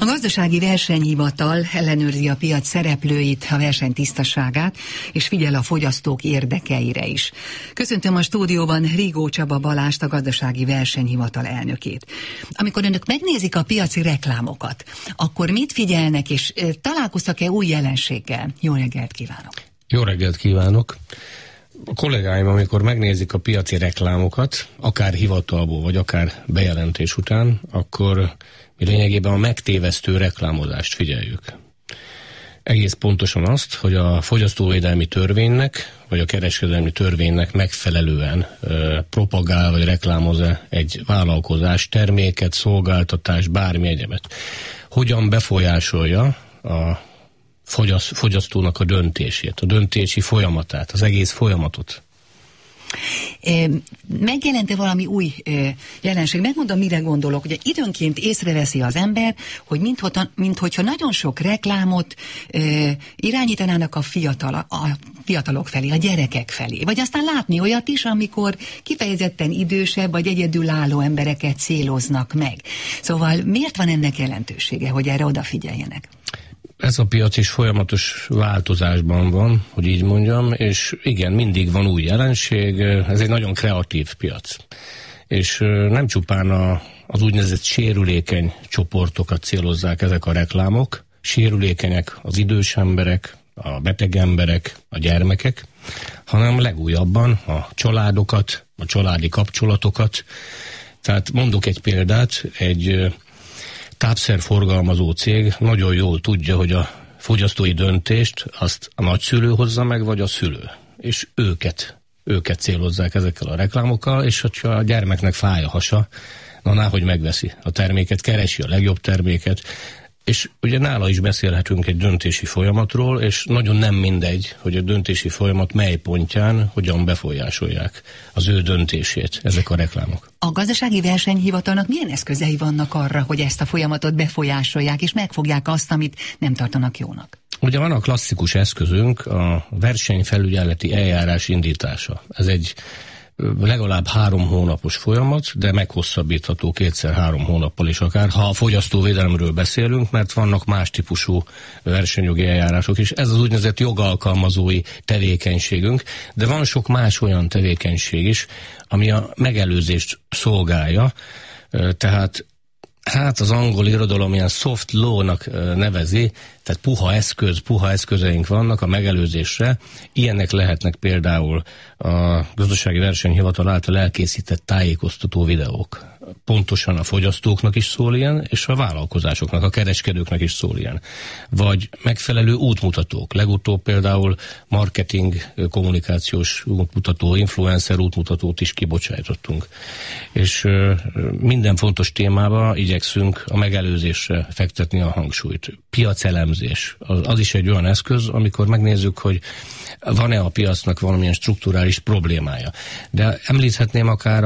A Gazdasági Versenyhivatal ellenőrzi a piac szereplőit, a verseny tisztaságát, és figyel a fogyasztók érdekeire is. Köszöntöm a stúdióban Rigó Csaba Balást, a Gazdasági Versenyhivatal elnökét. Amikor önök megnézik a piaci reklámokat, akkor mit figyelnek, és találkoztak-e új jelenséggel? Jó reggelt kívánok! Jó reggelt kívánok! A kollégáim, amikor megnézik a piaci reklámokat, akár hivatalból, vagy akár bejelentés után, akkor mi lényegében a megtévesztő reklámozást figyeljük. Egész pontosan azt, hogy a fogyasztóvédelmi törvénynek, vagy a kereskedelmi törvénynek megfelelően propagál, vagy reklámoz-e egy vállalkozás terméket, szolgáltatás, bármi egyebet. Hogyan befolyásolja a fogyasztónak a döntését, a döntési folyamatát, az egész folyamatot. Megjelent-e valami új jelenség? Megmondom, mire gondolok. Ugye időnként észreveszi az ember, hogy minthogyha nagyon sok reklámot irányítanának a fiatalok felé, a gyerekek felé. Vagy aztán látni olyat is, amikor kifejezetten idősebb vagy egyedülálló embereket céloznak meg. Szóval miért van ennek jelentősége, hogy erre odafigyeljenek? Ez a piac is folyamatos változásban van, hogy így mondjam, és igen, mindig van új jelenség, ez egy nagyon kreatív piac. És nem csupán az úgynevezett sérülékeny csoportokat célozzák ezek a reklámok, sérülékenyek az idős emberek, a beteg emberek, a gyermekek, hanem legújabban a családokat, a családi kapcsolatokat. Tehát mondok egy példát, egy tápszerforgalmazó cég nagyon jól tudja, hogy a fogyasztói döntést azt a nagyszülő hozza meg, vagy a szülő. És őket célozzák ezekkel a reklámokkal, és hogyha a gyermeknek fáj a hasa, hogy megveszi a terméket, keresi a legjobb terméket, és ugye nála is beszélhetünk egy döntési folyamatról, és nagyon nem mindegy, hogy a döntési folyamat mely pontján hogyan befolyásolják az ő döntését ezek a reklámok. A Gazdasági Versenyhivatalnak milyen eszközei vannak arra, hogy ezt a folyamatot befolyásolják, és megfogják azt, amit nem tartanak jónak? Ugye van a klasszikus eszközünk, a versenyfelügyeleti eljárás indítása. Ez egy legalább 3 hónapos folyamat, de meghosszabbítható 2-3 hónappal is akár, ha a fogyasztóvédelemről beszélünk, mert vannak más típusú versenyjogi eljárások is. Ez az úgynevezett jogalkalmazói tevékenységünk, de van sok más olyan tevékenység is, ami a megelőzést szolgálja, tehát az angol irodalom ilyen soft law-nak nevezi, tehát puha eszközeink vannak a megelőzésre. Ilyenek lehetnek például a Gazdasági Versenyhivatal által elkészített tájékoztató videók. Pontosan a fogyasztóknak is szól ilyen, és a vállalkozásoknak, a kereskedőknek is szól ilyen. Vagy megfelelő útmutatók. Legutóbb például marketing, kommunikációs útmutató, influencer útmutatót is kibocsájtottunk. És minden fontos témába igyekszünk a megelőzésre fektetni a hangsúlyt. Piacelemzés. Az is egy olyan eszköz, amikor megnézzük, hogy van-e a piacnak valamilyen strukturális problémája. De említhetném akár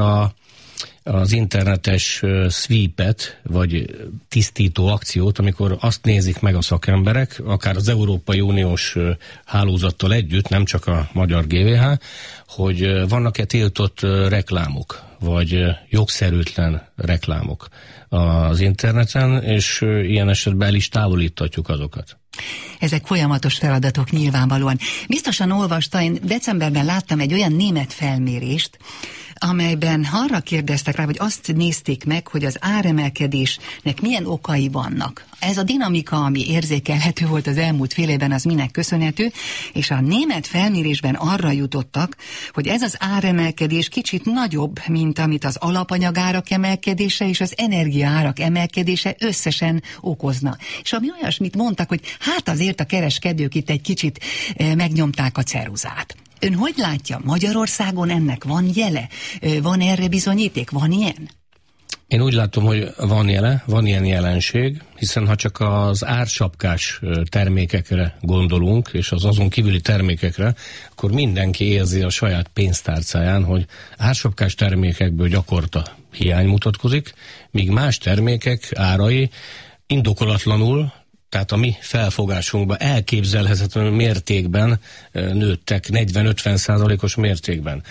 az internetes sweepet, vagy tisztító akciót, amikor azt nézik meg a szakemberek, akár az Európai Uniós hálózattal együtt, nem csak a magyar GVH, hogy vannak-e tiltott reklámok, vagy jogszerűtlen reklámok az interneten, és ilyen esetben el is távolíthatjuk azokat. Ezek folyamatos feladatok nyilvánvalóan. Biztosan olvasta, én decemberben láttam egy olyan német felmérést, amelyben arra kérdeztek rá, vagy azt nézték meg, hogy az áremelkedésnek milyen okai vannak. Ez a dinamika, ami érzékelhető volt az elmúlt fél évben, az minek köszönhető, és a német felmérésben arra jutottak, hogy ez az áremelkedés kicsit nagyobb, mint amit az alapanyagárak emelkedése és az energiaárak emelkedése összesen okozna. És ami olyasmit mondtak, hogy hát azért a kereskedők itt egy kicsit megnyomták a ceruzát. Ön hogy látja, Magyarországon ennek van jele? Van erre bizonyíték? Van ilyen? Én úgy látom, hogy van jele, van ilyen jelenség, hiszen ha csak az ársapkás termékekre gondolunk, és az azon kívüli termékekre, akkor mindenki érzi a saját pénztárcáján, hogy ársapkás termékekből gyakorta hiány mutatkozik, míg más termékek árai indokolatlanul, tehát a mi felfogásunkban elképzelhetetlen mértékben nőttek, 40-50%-os mértékben.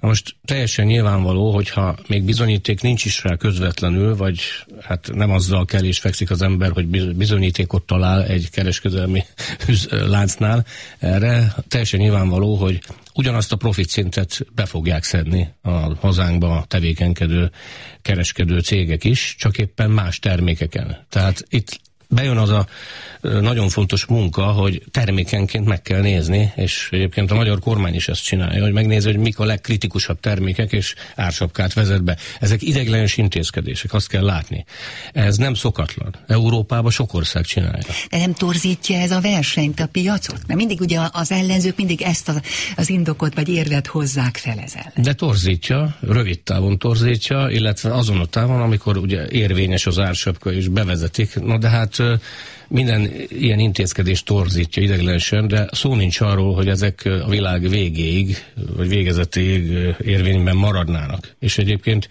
Na most teljesen nyilvánvaló, hogyha még bizonyíték nincs is rá közvetlenül, vagy hát nem azzal kell és fekszik az ember, hogy bizonyítékot talál egy kereskedelmi láncnál erre, teljesen nyilvánvaló, hogy ugyanazt a profit szintet be fogják szedni a hazánkba tevékenykedő, kereskedő cégek is, csak éppen más termékeken. Tehát itt bejön az a nagyon fontos munka, hogy termékenként meg kell nézni, és egyébként a magyar kormány is ezt csinálja, hogy megnézi, hogy mik a legkritikusabb termékek, és ársapkát vezet be. Ezek ideiglenes intézkedések, azt kell látni. Ez nem szokatlan. Európában sok ország csinálja. De nem torzítja ez a versenyt, a piacot? Mert mindig ugye az ellenzők mindig ezt az indokot vagy érvet hozzák fel ezzel. De torzítja, rövid távon torzítja, illetve azon a távon, amikor ugye érvényes az ársapka és bevezetik. No de hát minden ilyen intézkedés torzítja ideiglenesen, de szó nincs arról, hogy ezek a világ végéig, vagy végezetéig érvényben maradnának. És egyébként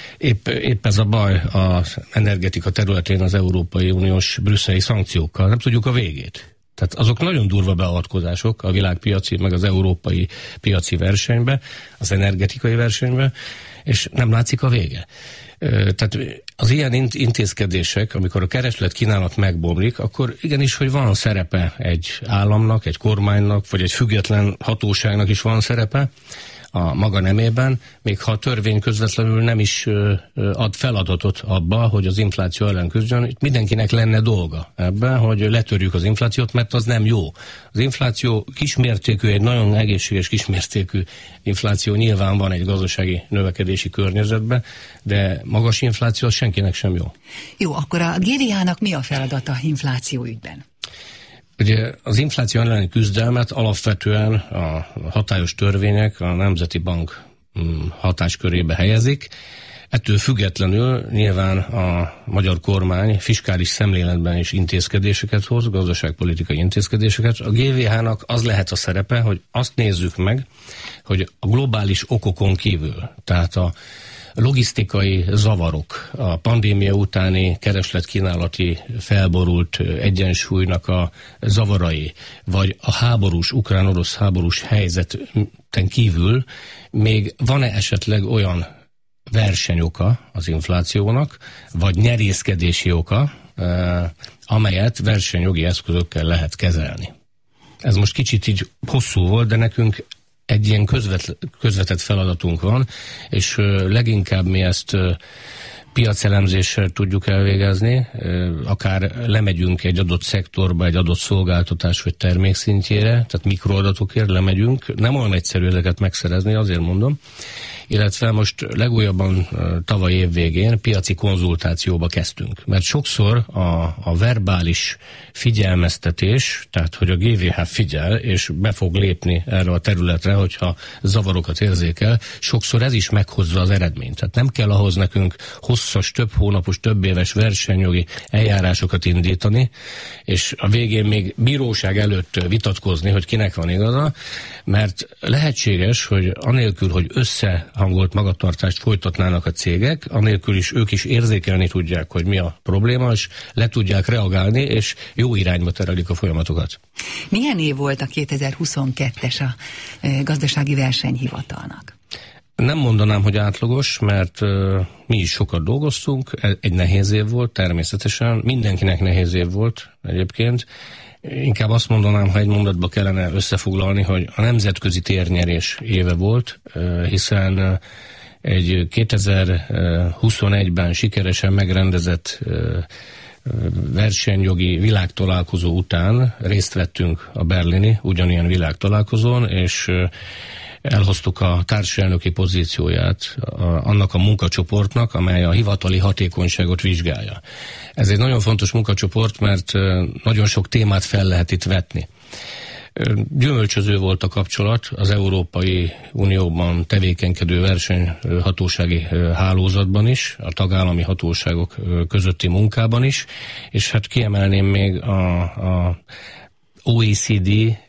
épp ez a baj az energetika területén az Európai Uniós brüsszeli szankciókkal. Nem tudjuk a végét. Tehát azok nagyon durva beavatkozások a világpiaci, meg az európai piaci versenybe, az energetikai versenybe, és nem látszik a vége. Tehát az ilyen intézkedések, amikor a kereslet-kínálat megbomlik, akkor igenis, hogy van szerepe egy államnak, egy kormánynak, vagy egy független hatóságnak is van szerepe a maga nemében, még ha a törvény közvetlenül nem is ad feladatot abba, hogy az infláció ellen küzdjön, itt mindenkinek lenne dolga ebben, hogy letörjük az inflációt, mert az nem jó. Az infláció kismértékű, egy nagyon egészséges kismértékű infláció nyilván van egy gazdasági növekedési környezetben, de magas infláció az senkinek sem jó. Jó, akkor a GVH-nak mi a feladata infláció ügyben? Ugye az infláció elleni küzdelmet alapvetően a hatályos törvények a Nemzeti Bank hatáskörébe helyezik. Ettől függetlenül nyilván a magyar kormány fiskális szemléletben is intézkedéseket hoz, gazdaságpolitikai intézkedéseket. A GVH-nak az lehet a szerepe, hogy azt nézzük meg, hogy a globális okokon kívül, tehát a logisztikai zavarok, a pandémia utáni kereslet-kínálati felborult egyensúlynak a zavarai, vagy a háborús, ukrán-orosz háborús helyzeten kívül még van-e esetleg olyan versenyoka az inflációnak, vagy nyerészkedési oka, amelyet versenyjogi eszközökkel lehet kezelni. Ez most kicsit így hosszú volt, de nekünk egy ilyen közvetett feladatunk van, és leginkább mi ezt piacelemzéssel tudjuk elvégezni, akár lemegyünk egy adott szektorba, egy adott szolgáltatás vagy termék szintjére, tehát mikroadatokért lemegyünk. Nem olyan egyszerű ezeket megszerezni, azért mondom. Illetve most legújabban tavaly év végén piaci konzultációba kezdtünk. Mert sokszor a verbális figyelmeztetés, tehát hogy a GVH figyel, és be fog lépni erre a területre, hogyha zavarokat érzékel, sokszor ez is meghozza az eredményt. Tehát nem kell ahhoz nekünk hosszas, több hónapos, több éves versenyjogi eljárásokat indítani, és a végén még bíróság előtt vitatkozni, hogy kinek van igaza, mert lehetséges, hogy anélkül, hogy összehangolt magatartást folytatnának a cégek, anélkül is ők is érzékelni tudják, hogy mi a probléma, és le tudják reagálni, és jó irányba terelik a folyamatokat. Milyen év volt a 2022-es a gazdasági versenyhivatalnak? Nem mondanám, hogy átlagos, mert mi is sokat dolgoztunk, egy nehéz év volt természetesen, mindenkinek nehéz év volt egyébként. Inkább azt mondanám, ha egy mondatba kellene összefoglalni, hogy a nemzetközi térnyerés éve volt, hiszen egy 2021-ben sikeresen megrendezett versenyjogi világtalálkozó után részt vettünk a berlini ugyanilyen világtalálkozón, és elhoztuk a társelnöki pozícióját annak a munkacsoportnak, amely a hivatali hatékonyságot vizsgálja. Ez egy nagyon fontos munkacsoport, mert nagyon sok témát fel lehet itt vetni. Gyümölcsöző volt a kapcsolat az Európai Unióban tevékenykedő versenyhatósági hálózatban is, a tagállami hatóságok közötti munkában is, és hát kiemelném még a OECD,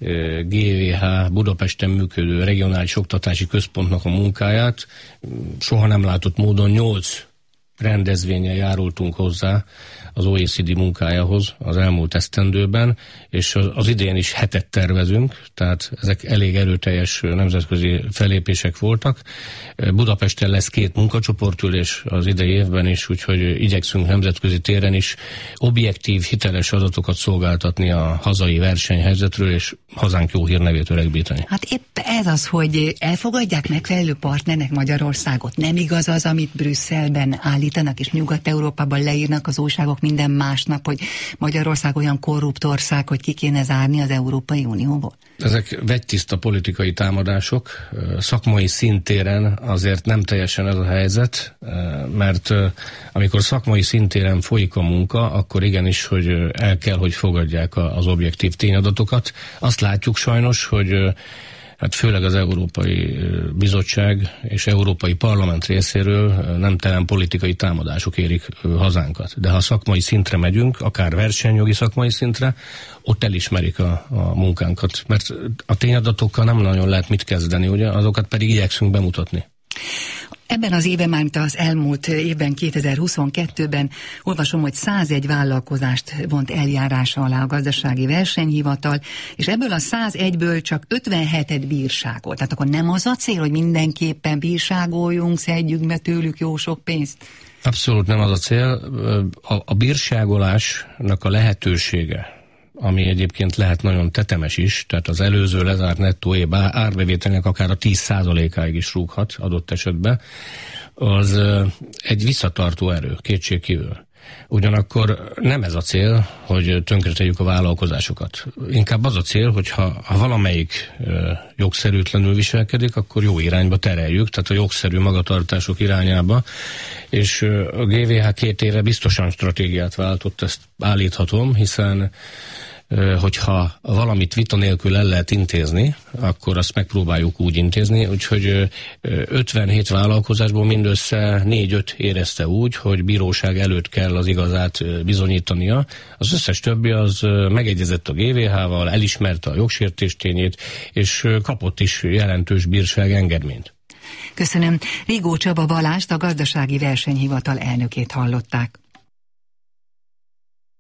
GVH, Budapesten működő regionális oktatási központnak a munkáját. Soha nem látott módon 8 rendezvényen járultunk hozzá az OECD munkájához az elmúlt esztendőben, és az idén is 7 tervezünk, tehát ezek elég erőteljes nemzetközi fellépések voltak. Budapesten lesz 2 munkacsoportülés az idei évben is, úgyhogy igyekszünk nemzetközi téren is objektív, hiteles adatokat szolgáltatni a hazai versenyhelyzetről, és hazánk jó hírnevét öregbíteni. Hát épp ez az, hogy elfogadják megfelelő partnernek Magyarországot. Nem igaz az, amit Brüsszelben állítanak, és Nyugat-Európában leírnak az újságok minden másnap, hogy Magyarország olyan korrupt ország, hogy ki kéne zárni az Európai Unióból? Ezek vegytiszta politikai támadások. Szakmai szintéren azért nem teljesen ez a helyzet, mert amikor szakmai szintéren folyik a munka, akkor igenis, hogy el kell, hogy fogadják az objektív tényadatokat. Azt látjuk sajnos, hogy hát főleg az Európai Bizottság és Európai Parlament részéről nemtelen politikai támadások érik hazánkat. De ha szakmai szintre megyünk, akár versenyjogi szakmai szintre, ott elismerik a munkánkat. Mert a tényadatokkal nem nagyon lehet mit kezdeni, ugye? Azokat pedig igyekszünk bemutatni. Ebben az évben, mármint az elmúlt évben, 2022-ben olvasom, hogy 101 vállalkozást vont eljárásra alá a Gazdasági Versenyhivatal, és ebből a 101-ből csak 57-et bírságolt. Tehát akkor nem az a cél, hogy mindenképpen bírságoljunk, szedjük be tőlük jó sok pénzt? Abszolút nem az a cél. A bírságolásnak a lehetősége, ami egyébként lehet nagyon tetemes is, tehát az előző lezárt nettó év árbevételnek akár a 10%-áig is rúghat adott esetben, az egy visszatartó erő, kétségkívül. Ugyanakkor nem ez a cél, hogy tönkretegyük a vállalkozásokat. Inkább az a cél, hogy ha valamelyik jogszerűtlenül viselkedik, akkor jó irányba tereljük, tehát a jogszerű magatartások irányába, és a GVH 2 éve biztosan stratégiát váltott, ezt állíthatom, hiszen hogyha valamit vita nélkül el lehet intézni, akkor azt megpróbáljuk úgy intézni, úgyhogy 57 vállalkozásból mindössze 4-5 érezte úgy, hogy bíróság előtt kell az igazát bizonyítania. Az összes többi az megegyezett a GVH-val, elismerte a jogsértés tényét, és kapott is jelentős bírság engedményt. Köszönöm. Rigó Csaba Balást, a Gazdasági Versenyhivatal elnökét hallották.